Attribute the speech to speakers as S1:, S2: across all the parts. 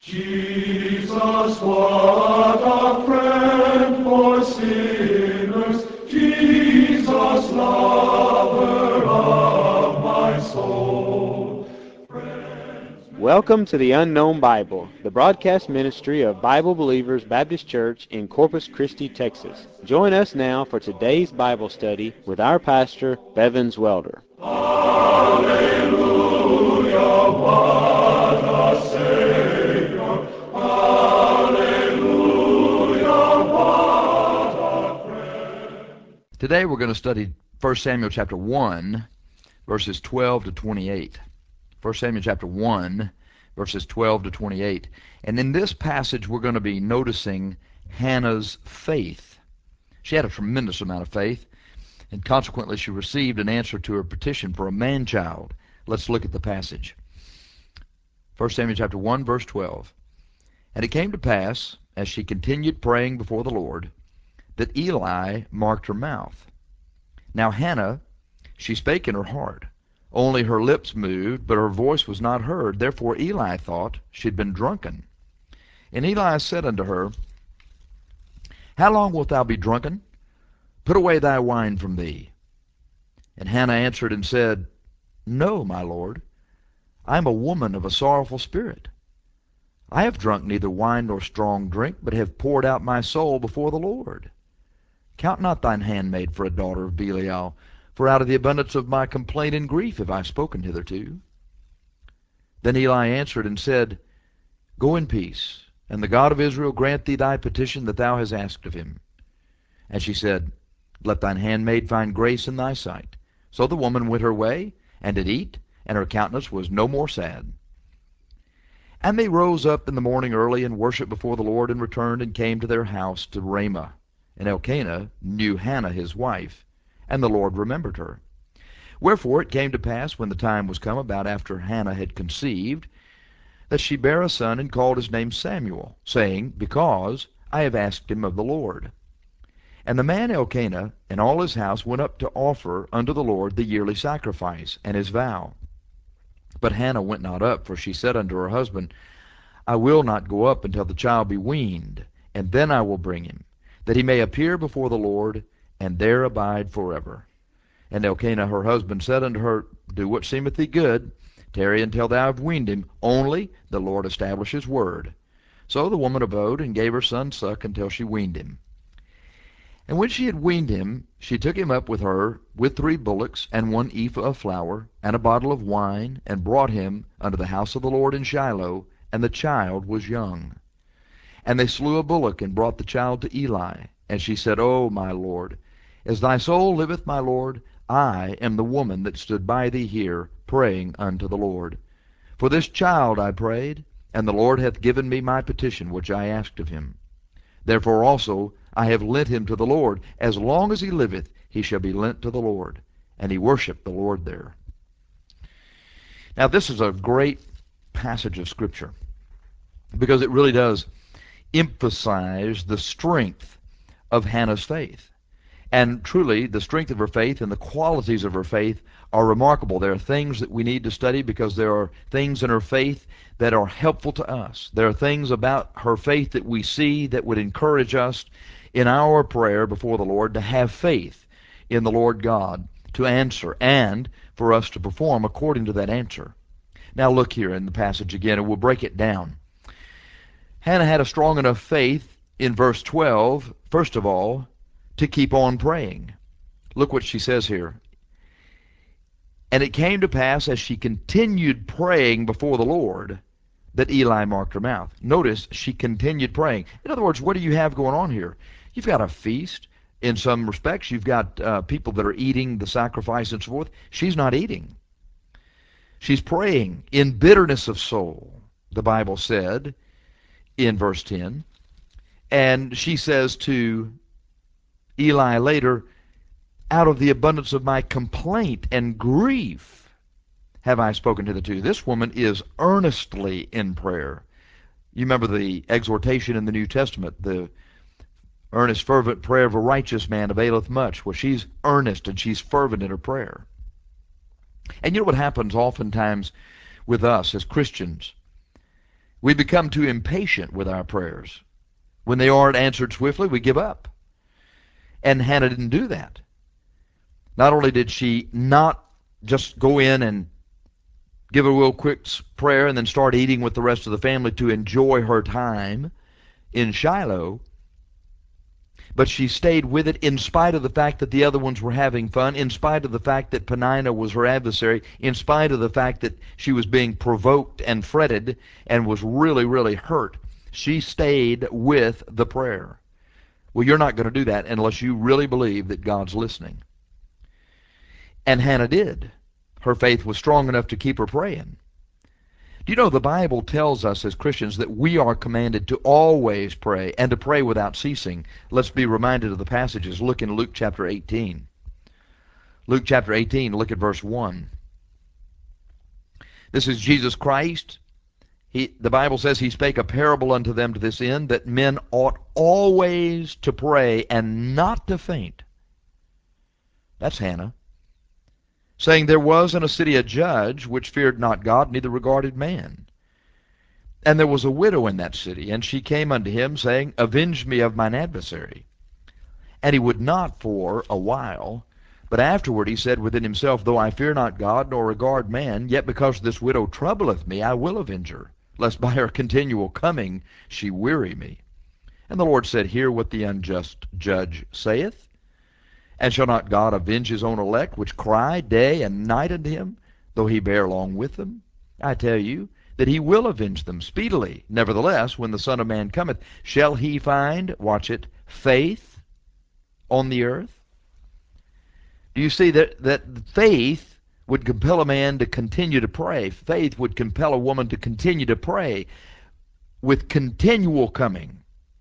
S1: Jesus, what a friend for sinners, Jesus, lover of my soul.
S2: Welcome to the Unknown Bible, the broadcast ministry of Bible Believers Baptist Church in Corpus Christi, Texas. Join us now for today's Bible study with our pastor, Bevins Welder.
S1: Hallelujah, what a Savior. Hallelujah, what a friend.
S3: Today we're going to study 1 Samuel chapter 1, verses 12 to 28. 1 Samuel chapter 1, verses 12 to 28. And in this passage we're going to be noticing Hannah's faith. She had a tremendous amount of faith, and consequently she received an answer to her petition for a man-child. Let's look at the passage. 1 Samuel chapter 1, verse 12. And it came to pass, as she continued praying before the Lord, that Eli marked her mouth. Now Hannah, she spake in her heart, only her lips moved, but her voice was not heard. Therefore Eli thought she had been drunken. And Eli said unto her, How long wilt thou be drunken? Put away thy wine from thee. And Hannah answered and said, No, my lord, I am a woman of a sorrowful spirit. I have drunk neither wine nor strong drink, but have poured out my soul before the Lord. Count not thine handmaid for a daughter of Belial, for out of the abundance of my complaint and grief have I spoken hitherto. Then Eli answered and said, Go in peace, and the God of Israel grant thee thy petition that thou hast asked of him. And she said, Let thine handmaid find grace in thy sight. So the woman went her way, and did eat, and her countenance was no more sad. And they rose up in the morning early, and worshipped before the Lord, and returned, and came to their house to Ramah. And Elkanah knew Hannah his wife, and the Lord remembered her. Wherefore it came to pass, when the time was come about after Hannah had conceived, that she bare a son, and called his name Samuel, saying, Because I have asked him of the Lord. And the man Elkanah and all his house went up to offer unto the Lord the yearly sacrifice, and his vow. But Hannah went not up, for she said unto her husband, I will not go up until the child be weaned, and then I will bring him, that he may appear before the Lord, and there abide forever. And Elkanah her husband said unto her, Do what seemeth thee good, tarry until thou have weaned him, only the Lord establish his word. So the woman abode, and gave her son suck until she weaned him. And when she had weaned him, she took him up with her, with 3 bullocks, and 1 ephah of flour, and a bottle of wine, and brought him unto the house of the Lord in Shiloh, and the child was young. And they slew a bullock, and brought the child to Eli. And she said, O my Lord, as thy soul liveth, my Lord, I am the woman that stood by thee here, praying unto the Lord. For this child I prayed, and the Lord hath given me my petition which I asked of him. Therefore also I have lent him to the Lord. As long as he liveth, he shall be lent to the Lord. And he worshipped the Lord there. Now this is a great passage of Scripture, because it really does emphasize the strength of Hannah's faith. And truly, the strength of her faith and the qualities of her faith are remarkable. There are things that we need to study, because there are things in her faith that are helpful to us. There are things about her faith that we see that would encourage us in our prayer before the Lord to have faith in the Lord God to answer, and for us to perform according to that answer. Now look here in the passage again, and we'll break it down. Hannah had a strong enough faith in verse 12, first of all, to keep on praying. Look what she says here. And it came to pass, as she continued praying before the Lord, that Eli marked her mouth. Notice, she continued praying. In other words, what do you have going on here? You've got a feast. In some respects, you've got people that are eating the sacrifice and so forth. She's not eating. She's praying in bitterness of soul, the Bible said in verse 10. And she says to Eli later, Out of the abundance of my complaint and grief have I spoken hitherto. This woman is earnestly in prayer. You remember the exhortation in the New Testament, the earnest, fervent prayer of a righteous man availeth much. Well, she's earnest and she's fervent in her prayer. And you know what happens oftentimes with us as Christians? We become too impatient with our prayers. When they aren't answered swiftly, we give up. And Hannah didn't do that. Not only did she not just go in and give a real quick prayer and then start eating with the rest of the family to enjoy her time in Shiloh, but she stayed with it in spite of the fact that the other ones were having fun, in spite of the fact that Peninnah was her adversary, in spite of the fact that she was being provoked and fretted and was really, really hurt. She stayed with the prayer. Well, you're not going to do that unless you really believe that God's listening. And Hannah did. Her faith was strong enough to keep her praying. Do you know the Bible tells us as Christians that we are commanded to always pray and to pray without ceasing? Let's be reminded of the passages. Look in Luke chapter 18. Luke chapter 18, look at verse 1. This is Jesus Christ. The Bible says he spake a parable unto them to this end, that men ought always to pray and not to faint. That's Hannah. Saying, there was in a city a judge which feared not God, neither regarded man. And there was a widow in that city, and she came unto him, saying, avenge me of mine adversary. And he would not for a while. But afterward he said within himself, though I fear not God, nor regard man, yet because this widow troubleth me, I will avenge her, lest by her continual coming she weary me. And the Lord said, hear what the unjust judge saith. And shall not God avenge his own elect, which cry day and night unto him, though he bear long with them? I tell you, that he will avenge them speedily. Nevertheless, when the Son of Man cometh, shall he find, watch it, faith on the earth? Do you see that faith would compel a man to continue to pray? Faith would compel a woman to continue to pray with continual coming,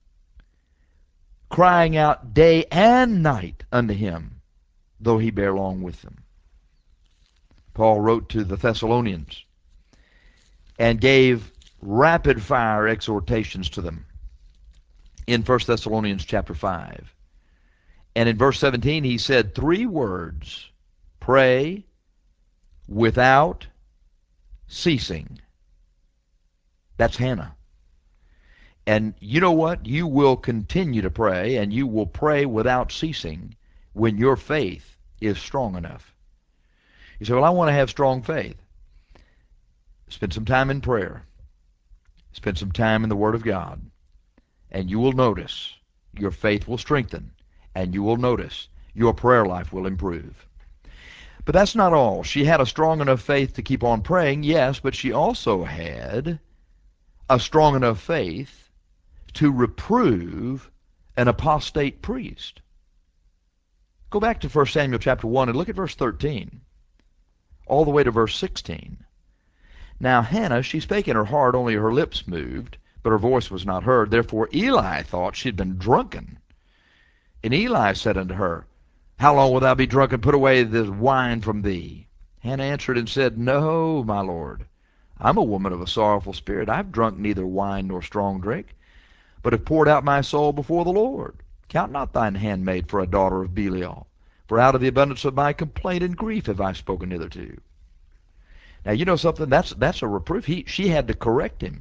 S3: crying out day and night unto him, though he bear long with them. Paul wrote to the Thessalonians and gave rapid-fire exhortations to them in 1 Thessalonians chapter 5. And in verse 17 he said 3 words, pray without ceasing. That's Hannah. And you know what? You will continue to pray, and you will pray without ceasing when your faith is strong enough. You say, well, I want to have strong faith. Spend some time in prayer. Spend some time in the Word of God. And you will notice your faith will strengthen, and you will notice your prayer life will improve. But that's not all. She had a strong enough faith to keep on praying, yes, but she also had a strong enough faith to reprove an apostate priest. Go back to 1 Samuel chapter 1 and look at verse 13, all the way to verse 16. Now Hannah, she spake in her heart, only her lips moved, but her voice was not heard. Therefore Eli thought she had been drunken. And Eli said unto her, how long wilt thou be drunken? Put away this wine from thee. Hannah answered and said, no, my Lord. I'm a woman of a sorrowful spirit. I've drunk neither wine nor strong drink, but have poured out my soul before the Lord. Count not thine handmaid for a daughter of Belial, for out of the abundance of my complaint and grief have I spoken hitherto. Now you know something, that's a reproof. She had to correct him.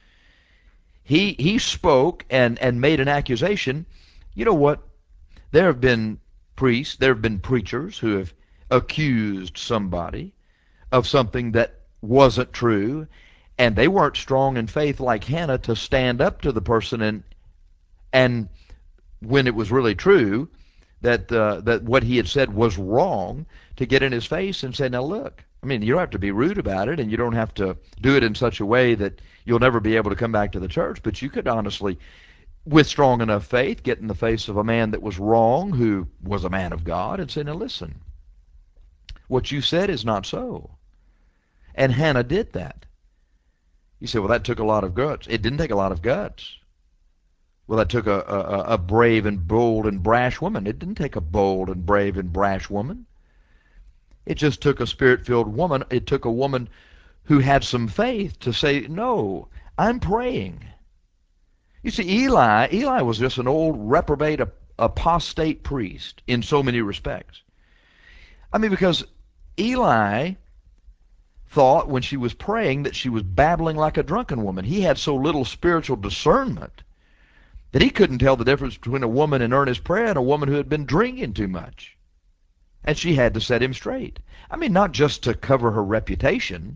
S3: He spoke and made an accusation. You know what? There have been priests, there have been preachers who have accused somebody of something that wasn't true, and they weren't strong in faith like Hannah to stand up to the person and when it was really true that that what he had said was wrong, to get in his face and say, now look, I mean, you don't have to be rude about it, and you don't have to do it in such a way that you'll never be able to come back to the church, but you could honestly, with strong enough faith, get in the face of a man that was wrong, who was a man of God, and say, now listen, what you said is not so. And Hannah did that. You say, well, that took a lot of guts. It didn't take a lot of guts. Well, that took a brave and bold and brash woman. It didn't take a bold and brave and brash woman. It just took a spirit-filled woman. It took a woman who had some faith to say, no, I'm praying. You see, Eli was just an old reprobate, apostate priest in so many respects. I mean, because Eli thought when she was praying that she was babbling like a drunken woman. He had so little spiritual discernment that he couldn't tell the difference between a woman in earnest prayer and a woman who had been drinking too much. And she had to set him straight. I mean, not just to cover her reputation,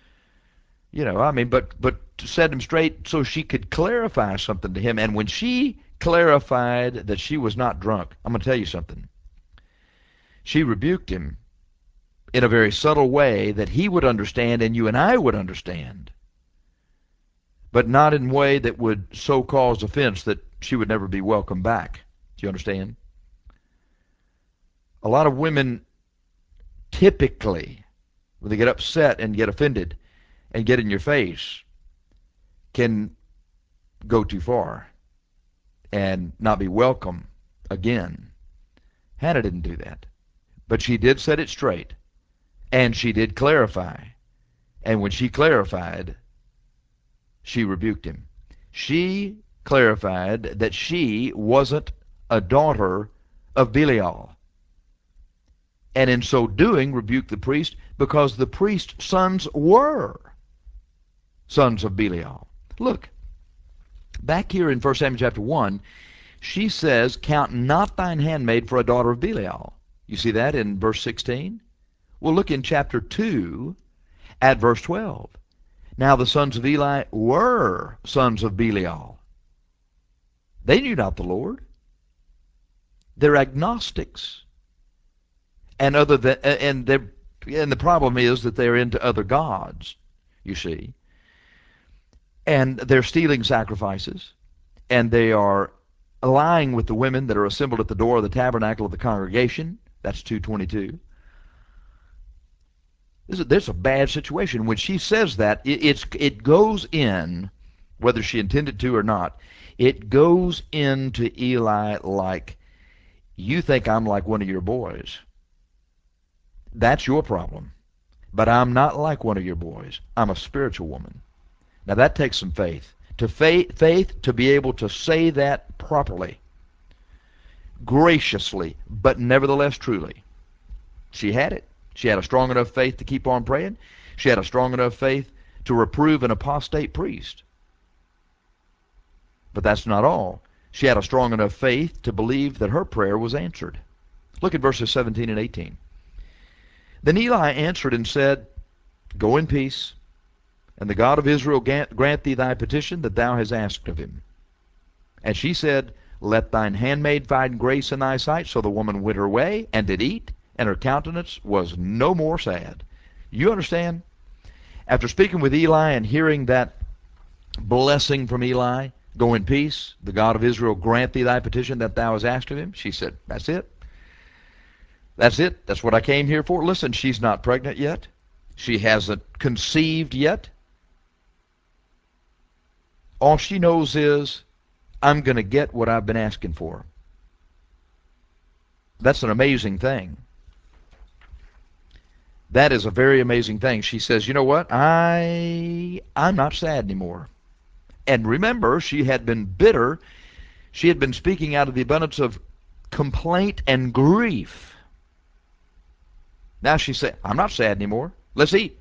S3: but to set him straight so she could clarify something to him. And when she clarified that she was not drunk, I'm going to tell you something. She rebuked him in a very subtle way that he would understand and you and I would understand, but not in a way that would so cause offense that she would never be welcome back. Do you understand? A lot of women typically, when they get upset and get offended and get in your face, can go too far and not be welcome again. Hannah didn't do that. But she did set it straight, and she did clarify. And when she clarified, she rebuked him. She clarified that she wasn't a daughter of Belial, and in so doing rebuked the priest, because the priest's sons were sons of Belial. Look, back here in 1 Samuel chapter 1, she says, "Count not thine handmaid for a daughter of Belial." You see that in verse 16? Well, look in chapter 2 at verse 12. Now the sons of Eli were sons of Belial. They knew not the Lord. They're agnostics. And the problem is that they're into other gods, you see. And they're stealing sacrifices, and they are lying with the women that are assembled at the door of the tabernacle of the congregation. That's 2:22. There's a bad situation. When she says that, it goes in, whether she intended to or not, it goes into Eli like, "You think I'm like one of your boys. That's your problem. But I'm not like one of your boys. I'm a spiritual woman." Now that takes some faith. Faith to be able to say that properly, graciously, but nevertheless truly. She had it. She had a strong enough faith to keep on praying. She had a strong enough faith to reprove an apostate priest. But that's not all. She had a strong enough faith to believe that her prayer was answered. Look at verses 17 and 18. Then Eli answered and said, "Go in peace, and the God of Israel grant thee thy petition that thou hast asked of him." And she said, "Let thine handmaid find grace in thy sight." So the woman went her way and did eat, and her countenance was no more sad. You understand? After speaking with Eli and hearing that blessing from Eli, "Go in peace, the God of Israel grant thee thy petition that thou hast asked of him," she said, "That's it. That's it. That's what I came here for." Listen, she's not pregnant yet. She hasn't conceived yet. All she knows is, I'm going to get what I've been asking for. That's an amazing thing. That is a very amazing thing. She says, "You know what? I'm not sad anymore." And remember, she had been bitter. She had been speaking out of the abundance of complaint and grief. Now she said, "I'm not sad anymore. Let's eat."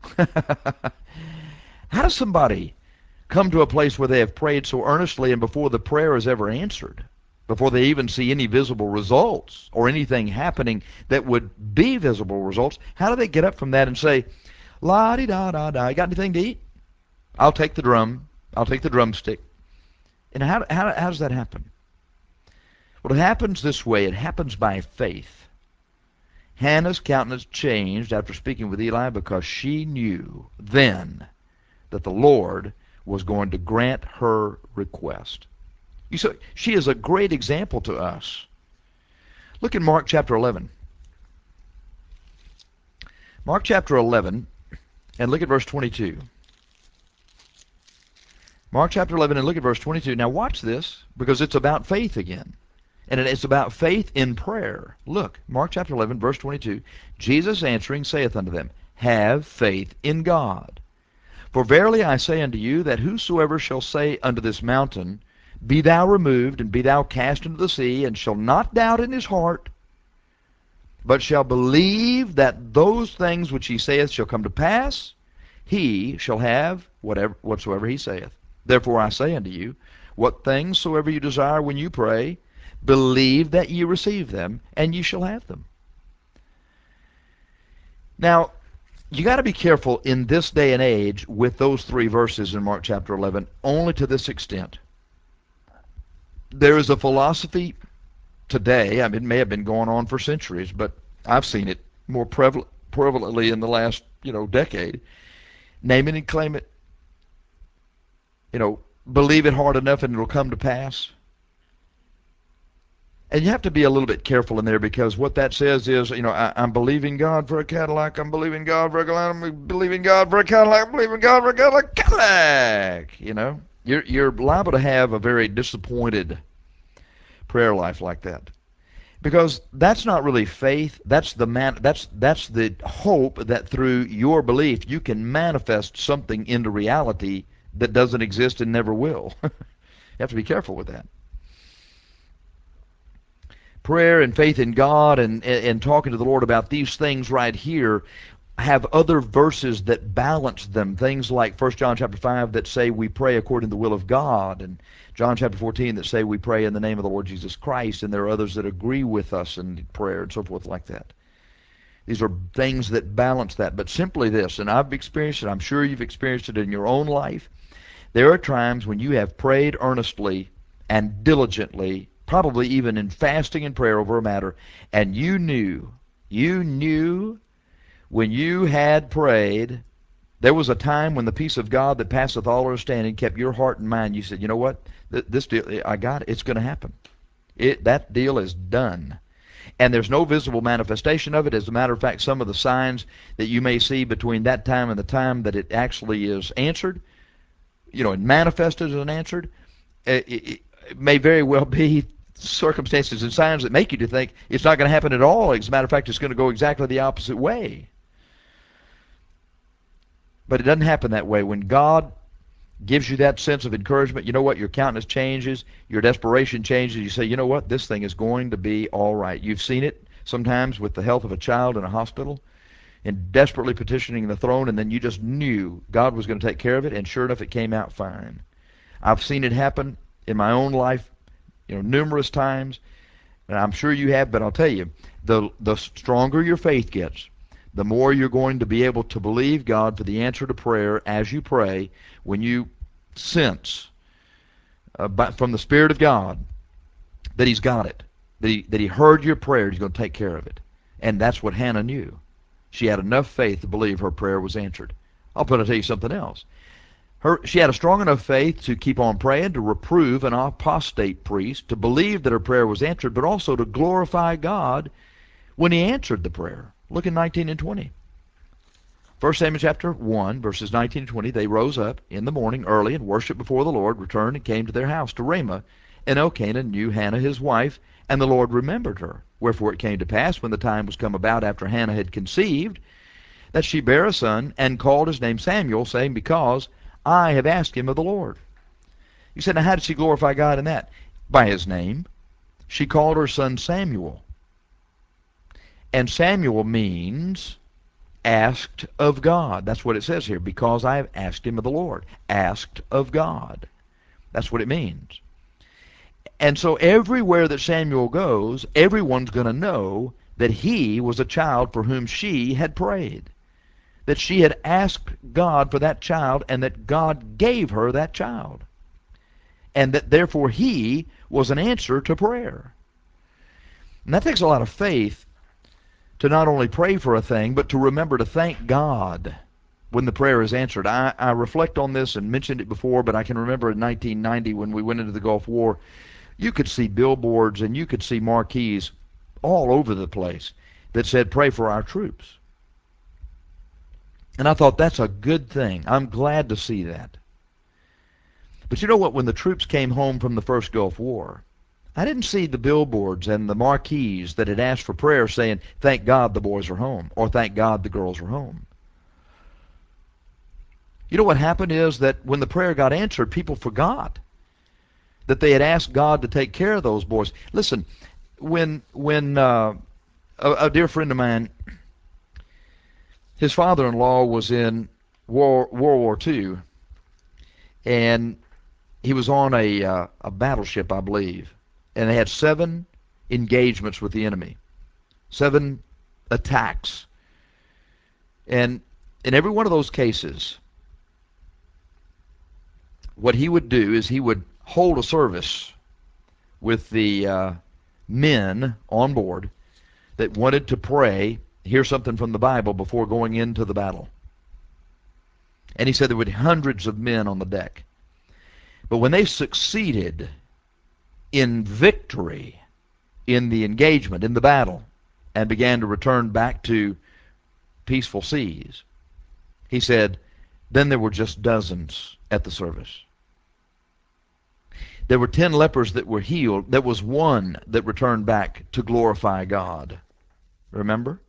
S3: How does somebody come to a place where they have prayed so earnestly, and before the prayer is ever answered, before they even see any visible results or anything happening that would be visible results, how do they get up from that and say, "La-di-da-da-da, you got anything to eat? I'll take the drum. I'll take the drumstick." And how does that happen? Well, it happens this way. It happens by faith. Hannah's countenance changed after speaking with Eli because she knew then that the Lord was going to grant her request. You see, she is a great example to us. Look at Mark chapter 11. Mark chapter 11, and look at verse 22. Mark chapter 11, and look at verse 22. Now watch this, because it's about faith again. And it's about faith in prayer. Look, Mark chapter 11, verse 22. Jesus answering saith unto them, "Have faith in God. For verily I say unto you, that whosoever shall say unto this mountain, Be thou removed, and be thou cast into the sea, and shall not doubt in his heart, but shall believe that those things which he saith shall come to pass, he shall have whatsoever he saith. Therefore I say unto you, what things soever you desire when you pray, believe that ye receive them, and ye shall have them. Now, you got to be careful in this day and age with those three verses in Mark chapter 11, only to this extent. There is a philosophy today, I mean, it may have been going on for centuries, but I've seen it more prevalently in the last, decade. Name it and claim it. Believe it hard enough and it'll come to pass. And you have to be a little bit careful in there, because what that says is, I'm believing God for a Cadillac, I'm believing God for a Cadillac, I'm believing God for a Cadillac, I'm believing God for a Cadillac. You're liable to have a very disappointed prayer life like that. Because that's not really faith. That's the hope that through your belief you can manifest something into reality that doesn't exist and never will. You have to be careful with that. Prayer and faith in God and talking to the Lord about these things right here have other verses that balance them. Things like 1 John chapter 5 that say we pray according to the will of God, and John chapter 14 that say we pray in the name of the Lord Jesus Christ, and there are others that agree with us in prayer and so forth like that. These are things that balance that. But simply this, and I've experienced it, I'm sure you've experienced it in your own life, there are times when you have prayed earnestly and diligently, probably even in fasting and prayer over a matter, and you knew when you had prayed, there was a time when the peace of God that passeth all understanding kept your heart and mind. You said, you know what? This deal, I got it. It's going to happen. That deal is done. And there's no visible manifestation of it. As a matter of fact, some of the signs that you may see between that time and the time that it actually is answered, and manifested and answered, it may very well be circumstances and signs that make you to think it's not going to happen at all. As a matter of fact, it's going to go exactly the opposite way. But it doesn't happen that way. When God gives you that sense of encouragement, you know what? Your countenance changes, your desperation changes. You say, you know what? This thing is going to be all right. You've seen it sometimes with the health of a child in a hospital and desperately petitioning the throne, and then you just knew God was going to take care of it, and sure enough, it came out fine. I've seen it happen in my own life, numerous times, and I'm sure you have, but I'll tell you, the stronger your faith gets, the more you're going to be able to believe God for the answer to prayer as you pray, when you sense from the Spirit of God that He's got it, that He heard your prayer, He's going to take care of it. And that's what Hannah knew. She had enough faith to believe her prayer was answered. I'll tell you something else. She had a strong enough faith to keep on praying, to reprove an apostate priest, to believe that her prayer was answered, but also to glorify God when He answered the prayer. Look in 19 and 20. 1 Samuel chapter 1, verses 19 and 20. They rose up in the morning early and worshipped before the Lord, returned and came to their house to Ramah. And Elkanah knew Hannah his wife, and the Lord remembered her. Wherefore it came to pass, when the time was come about after Hannah had conceived, that she bare a son, and called his name Samuel, saying, because I have asked him of the Lord. You said, now how did she glorify God in that? By his name. She called her son Samuel. And Samuel means asked of God. That's what it says here. Because I have asked him of the Lord. Asked of God. That's what it means. And so everywhere that Samuel goes, everyone's going to know that he was a child for whom she had prayed. That she had asked God for that child, and that God gave her that child. And that therefore he was an answer to prayer. And that takes a lot of faith to not only pray for a thing, but to remember to thank God when the prayer is answered. I reflect on this and mentioned it before, but I can remember in 1990 when we went into the Gulf War, you could see billboards and you could see marquees all over the place that said, pray for our troops. And I thought, that's a good thing. I'm glad to see that. But you know what? When the troops came home from the first Gulf War, I didn't see the billboards and the marquees that had asked for prayer saying, thank God the boys are home, or thank God the girls are home. You know what happened is that when the prayer got answered, people forgot that they had asked God to take care of those boys. Listen, when A dear friend of mine, his father-in-law was in World War II, and he was on a battleship, I believe, and they had 7 engagements with the enemy, 7 attacks. And in every one of those cases, what he would do is he would hold a service with the men on board that wanted to pray, hear something from the Bible before going into the battle. And he said there would be hundreds of men on the deck. But when they succeeded in victory in the engagement, in the battle, and began to return back to peaceful seas, he said, then there were just dozens at the service. There were 10 lepers that were healed. There was one that returned back to glorify God. Remember?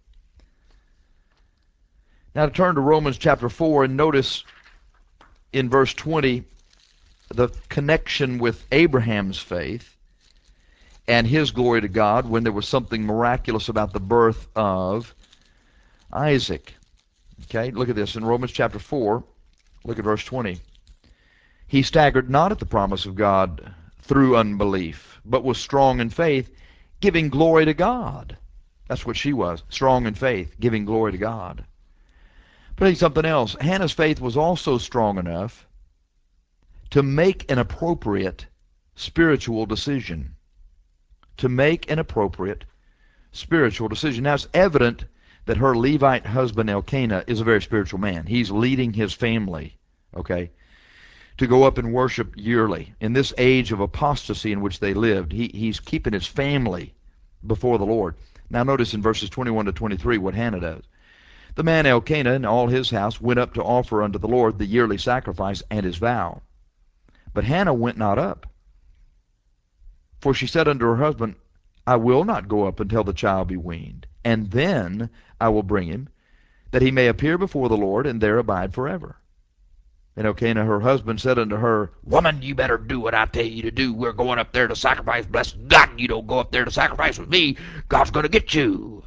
S3: Now to turn to Romans chapter 4 and notice in verse 20 the connection with Abraham's faith and his glory to God when there was something miraculous about the birth of Isaac. Okay, look at this in Romans chapter 4. Look at verse 20. He staggered not at the promise of God through unbelief, but was strong in faith, giving glory to God. That's what she was, strong in faith, giving glory to God. But I think something else. Hannah's faith was also strong enough to make an appropriate spiritual decision. To make an appropriate spiritual decision. Now it's evident that her Levite husband Elkanah is a very spiritual man. He's leading his family, okay, to go up and worship yearly. In this age of apostasy in which they lived, he's keeping his family before the Lord. Now notice in verses 21 to 23 what Hannah does. The man Elkanah and all his house went up to offer unto the Lord the yearly sacrifice and his vow. But Hannah went not up. For she said unto her husband, I will not go up until the child be weaned, and then I will bring him, that he may appear before the Lord, and there abide forever. And Elkanah her husband said unto her, Woman, you better do what I tell you to do. We're going up there to sacrifice. Bless God, you don't go up there to sacrifice with me. God's going to get you.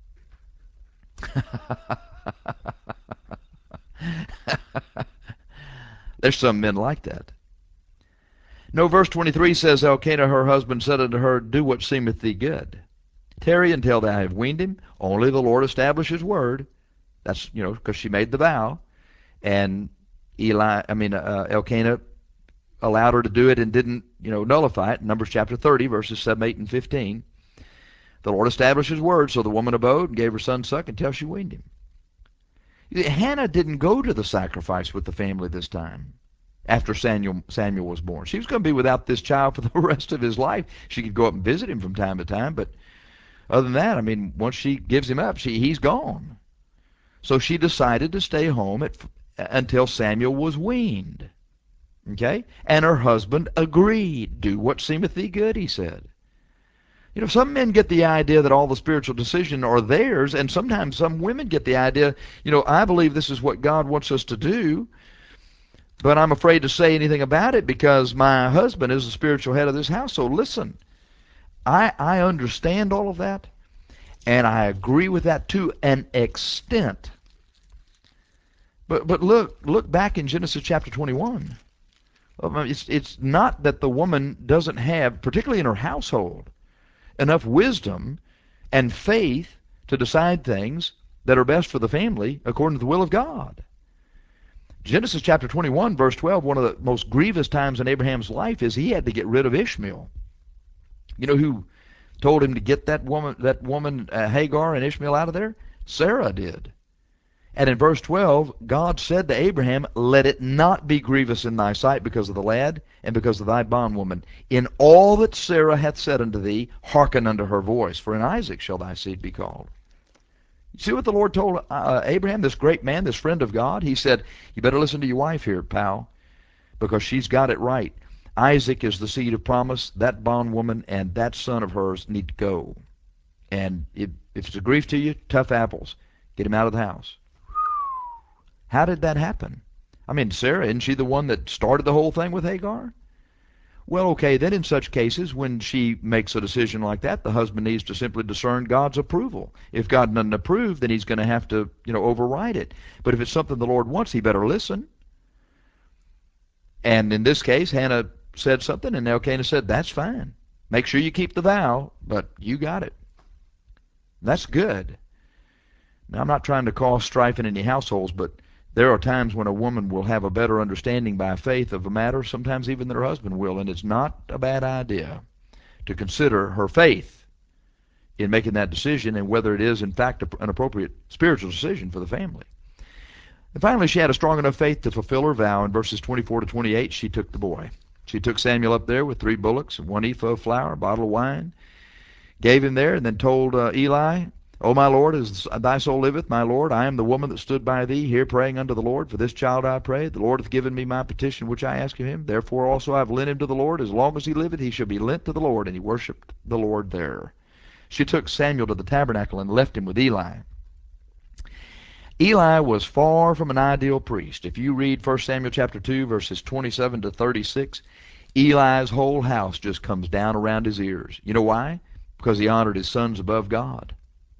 S3: There's some men like that. No, verse 23 says, Elkanah her husband said unto her, Do what seemeth thee good. Tarry until thou have weaned him. Only the Lord establish his word. That's, because she made the vow. And Elkanah allowed her to do it and didn't, nullify it. Numbers chapter 30, verses 7, 8, and 15. The Lord established his word, so the woman abode and gave her son suck until she weaned him. Hannah didn't go to the sacrifice with the family this time after Samuel was born. She was going to be without this child for the rest of his life. She could go up and visit him from time to time, but other than that, once she gives him up, he's gone. So she decided to stay home until Samuel was weaned. Okay? And her husband agreed. Do what seemeth thee good, he said. Some men get the idea that all the spiritual decisions are theirs, and sometimes some women get the idea, I believe this is what God wants us to do, but I'm afraid to say anything about it because my husband is the spiritual head of this house. So listen, I understand all of that, and I agree with that to an extent. But look back in Genesis chapter 21. It's not that the woman doesn't have, particularly in her household, enough wisdom and faith to decide things that are best for the family according to the will of God. Genesis chapter 21, verse 12, one of the most grievous times in Abraham's life is he had to get rid of Ishmael. You know who told him to get that woman Hagar and Ishmael out of there? Sarah did. And in verse 12, God said to Abraham, Let it not be grievous in thy sight because of the lad and because of thy bondwoman. In all that Sarah hath said unto thee, hearken unto her voice, for in Isaac shall thy seed be called. You see what the Lord told Abraham, this great man, this friend of God? He said, you better listen to your wife here, pal, because she's got it right. Isaac is the seed of promise. That bondwoman and that son of hers need to go. And if it's a grief to you, tough apples. Get him out of the house. How did that happen? Sarah, isn't she the one that started the whole thing with Hagar? Well, okay, then in such cases, when she makes a decision like that, the husband needs to simply discern God's approval. If God doesn't approve, then he's going to have to, override it. But if it's something the Lord wants, he better listen. And in this case, Hannah said something, and Elkanah said, that's fine. Make sure you keep the vow, but you got it. That's good. Now, I'm not trying to cause strife in any households, but there are times when a woman will have a better understanding by faith of a matter, sometimes even than her husband will, and it's not a bad idea to consider her faith in making that decision and whether it is, in fact, an appropriate spiritual decision for the family. And finally, she had a strong enough faith to fulfill her vow. In verses 24 to 28, she took the boy. She took Samuel up there with 3 bullocks and 1 ephah of flour, a bottle of wine, gave him there, and then told Eli, O my Lord, as thy soul liveth, my Lord, I am the woman that stood by thee here praying unto the Lord. For this child I pray. The Lord hath given me my petition which I asked of him. Therefore also I have lent him to the Lord. As long as he liveth, he shall be lent to the Lord. And he worshipped the Lord there. She took Samuel to the tabernacle and left him with Eli. Eli was far from an ideal priest. If you read 1 Samuel chapter 2, verses 27 to 36, Eli's whole house just comes down around his ears. You know why? Because he honored his sons above God.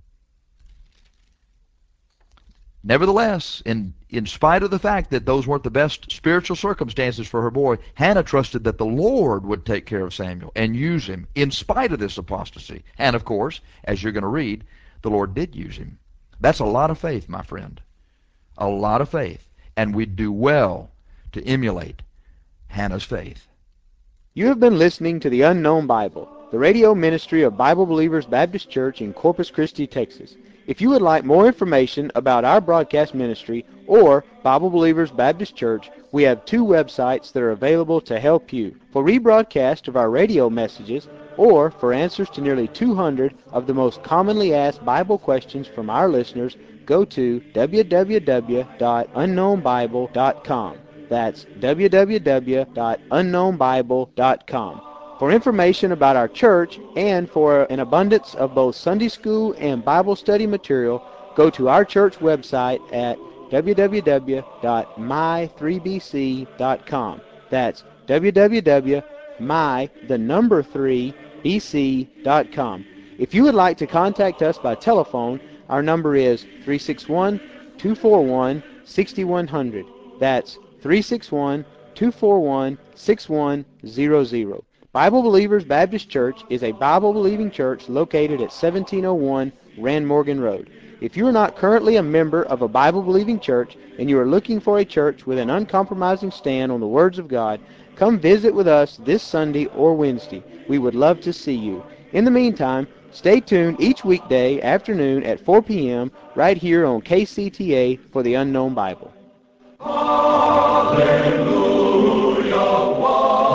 S3: Nevertheless, in spite of the fact that those weren't the best spiritual circumstances for her boy, Hannah trusted that the Lord would take care of Samuel and use him in spite of this apostasy. And of course, as you're going to read, the Lord did use him. That's a lot of faith, my friend. A lot of faith. And we'd do well to emulate Hannah's faith.
S2: You have been listening to the Unknown Bible, the radio ministry of Bible Believers Baptist Church in Corpus Christi, Texas. If you would like more information about our broadcast ministry or Bible Believers Baptist Church, we have 2 websites that are available to help you. For rebroadcast of our radio messages or for answers to nearly 200 of the most commonly asked Bible questions from our listeners, go to www.unknownbible.com. That's www.unknownbible.com. For information about our church and for an abundance of both Sunday school and Bible study material, go to our church website at www.my3bc.com. That's www.my3bc.com. If you would like to contact us by telephone, our number is 361-241-6100. That's 361-241-6100. Bible Believers Baptist Church is a Bible-believing church located at 1701 Rand Morgan Road. If you are not currently a member of a Bible-believing church and you are looking for a church with an uncompromising stand on the words of God, come visit with us this Sunday or Wednesday. We would love to see you. In the meantime, stay tuned each weekday afternoon at 4 p.m. right here on KCTA for the Unknown Bible.
S1: Hallelujah.